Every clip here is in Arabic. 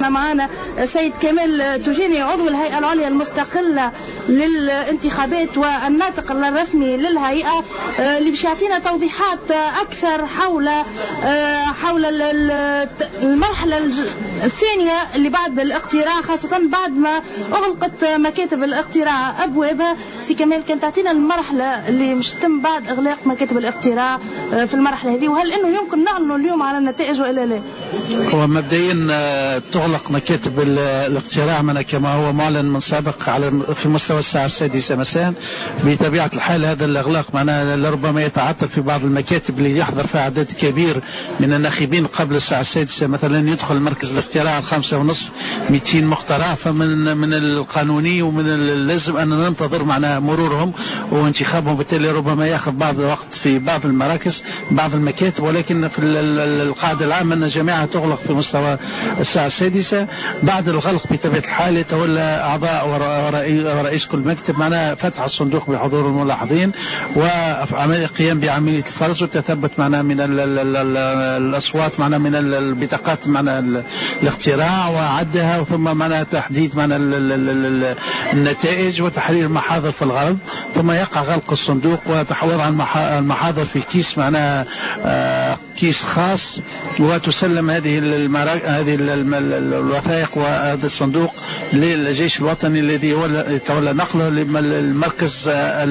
معنا سيد كمال توجيني عضو الهيئة العليا المستقلة للانتخابات والناطق الرسمي للهيئة، اللي باش يعطينا توضيحات أكثر حول المرحلة الثانية اللي بعد الاقتراع، خاصة بعد ما أغلقت مكاتب الاقتراع أبوابها. سي كمال، كان تعطينا المرحلة اللي مش تم بعد إغلاق مكاتب الاقتراع في المرحلة هذه، وهل إنه يمكن نعلنوا اليوم على النتائج وإلا لا؟ هو مبدئيا تغلق مكاتب الاقتراع كما هو معلن من سابق في مستوى الساعة 6 مساء. بطبيعة الحال هذا الإغلاق لربما يتعطل في بعض المكاتب اللي يحضر فيها عدد كبير من الناخبين قبل الساعة 6. مثلا يدخل مركز الاقتراع 5:30 200 مقترع، فمن القانوني ومن اللازم أن ننتظر مرورهم وانتخابهم، بالتالي ربما يأخذ بعض الوقت في بعض المراكز بعض المكاتب، ولكن في القاعدة العامة أن جميعها تغلق في مستوى الساعة 6. بعد الغلق بطبيعة الحال يتولى أعضاء ورئيس كل مكتب فتح الصندوق بحضور الملاحظين وقيام بعملية الفرز وتثبت من الأصوات من البطاقات الاقتراع وعدها، ثم تحديد النتائج وتحرير المحاضر في الغرب، ثم يقع غلق الصندوق ووضع المحاضر في كيس كيس خاص، وتسلم هذه الوثائق وهذا الصندوق للجيش الوطني الذي يتولى نقله للمركز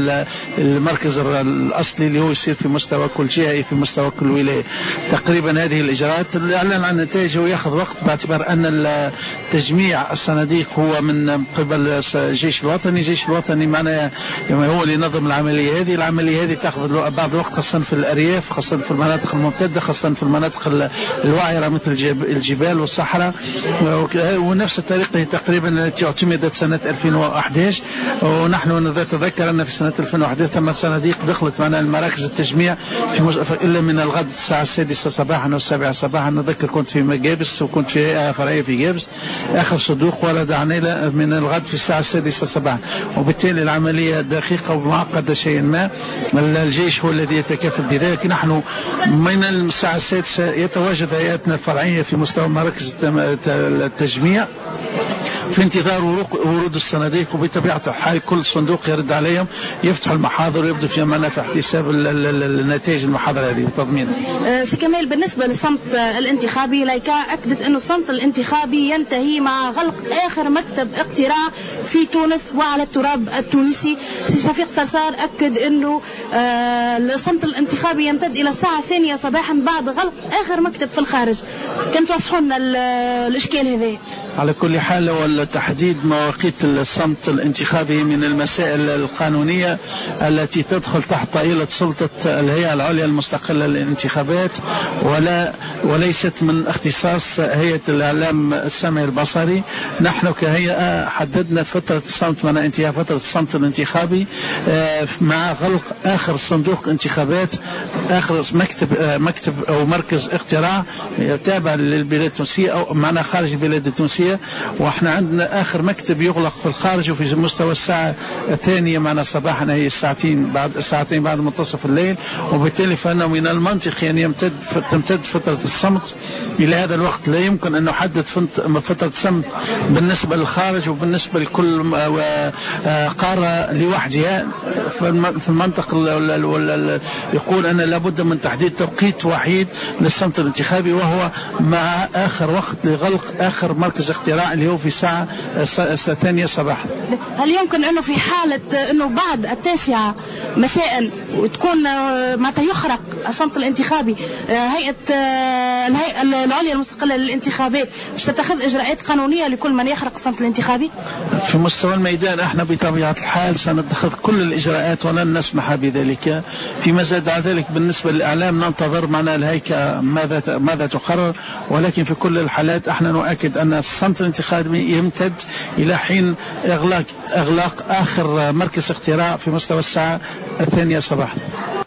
الأصلي اللي هو يصير في مستوى كل جهة، في مستوى كل ولاية. تقريبا هذه الإجراءات. الإعلان عن النتائج هو يأخذ وقت باعتبار أن تجميع الصناديق هو من قبل الجيش الوطني. الجيش الوطني هو اللي ينظم العملية هذه تأخذ بعض الوقت، خاصة في الأرياف، خاصة في المناطق الممتدة، خاصة في المناطق الوعرة مثل الجبال والصحراء. ونفس الطريقة تقريبا التي اعتمدت سنة 2011، ونحن نتذكر أن في سنة 2011 ثم صناديق دخلت المراكز التجميع إلا من الغد الساعة 6 صباحا أو 7 صباحا. نذكر كنت في جابس وكنت في فرعية في جابس، آخر صندوق ورد علينا من الغد في الساعة 6 صباحا، وبالتالي العملية دقيقة ومعقدة شيئا ما. الجيش هو الذي يتكفل بذلك. نحن من الساعة 6 يتواجد هيئتنا الفرعية في مستوى مراكز التجميع في انتظار ورود الصناديق، وبطبيعة الحال كل صندوق يرد عليهم يفتح المحاضر ويبدو في منافع احتساب النتائج المحاضرة هذه وتضمينها. سي كمال، بالنسبة للصمت الانتخابي، لايكا أكدت أنه الصمت الانتخابي ينتهي مع غلق آخر مكتب اقتراع في تونس وعلى التراب التونسي. سي شفيق صرصار أكد أنه الصمت الانتخابي يمتد إلى الساعة 2 صباحا بعد غلق آخر مكتب في الخارج. كنت توضحوا لنا الإشكال هذا؟ على كل حال، وتحديد مواقيت الصمت الانتخابي من المسائل القانونية التي تدخل تحت طائلة سلطة الهيئة العليا المستقلة للانتخابات، وليست من اختصاص هيئة الإعلام السمعي البصري. نحن كهيئة حددنا فترة الصمت انتهاء فترة الصمت الانتخابي مع غلق آخر صندوق انتخابات، آخر مكتب أو مركز اقتراع تابع للبلاد التونسية أو خارج البلاد التونسية. واحنا عندنا آخر مكتب يغلق في الخارج وفي مستوى الساعة 2 صباحا، هي ساعتين بعد منتصف الليل، وبالتالي فإنه من المنطقي أن تمتد فترة الصمت إلى هذا الوقت. لا يمكن أن نحدد فترة صمت بالنسبة للخارج وبالنسبة لكل قارة لوحدها. في المنطق يقول أن لابد من تحديد توقيت وحيد للصمت الانتخابي، وهو مع آخر وقت لغلق آخر مركز اقتراع اللي هو في الساعة 2 صباحا. هل يمكن أنه في حالة أنه بعد 9 مساء وتكون متى يخرق الصمت الانتخابي، الهيئة العليا المستقلة للانتخابات مش تتخذ إجراءات قانونية لكل من يخرق الصمت الانتخابي؟ في مستوى الميدان احنا بطبيعة الحال سنتخذ كل الإجراءات ولن نسمح بذلك. فيما زاد على ذلك بالنسبة للإعلام ننتظر الهيئة ماذا تقرر، ولكن في كل الحالات احنا نؤكد أن الصمت الانتخابي يمتد إلى حين إغلاق آخر مركز اقتراع في مستوى الساعة 2 صباحا.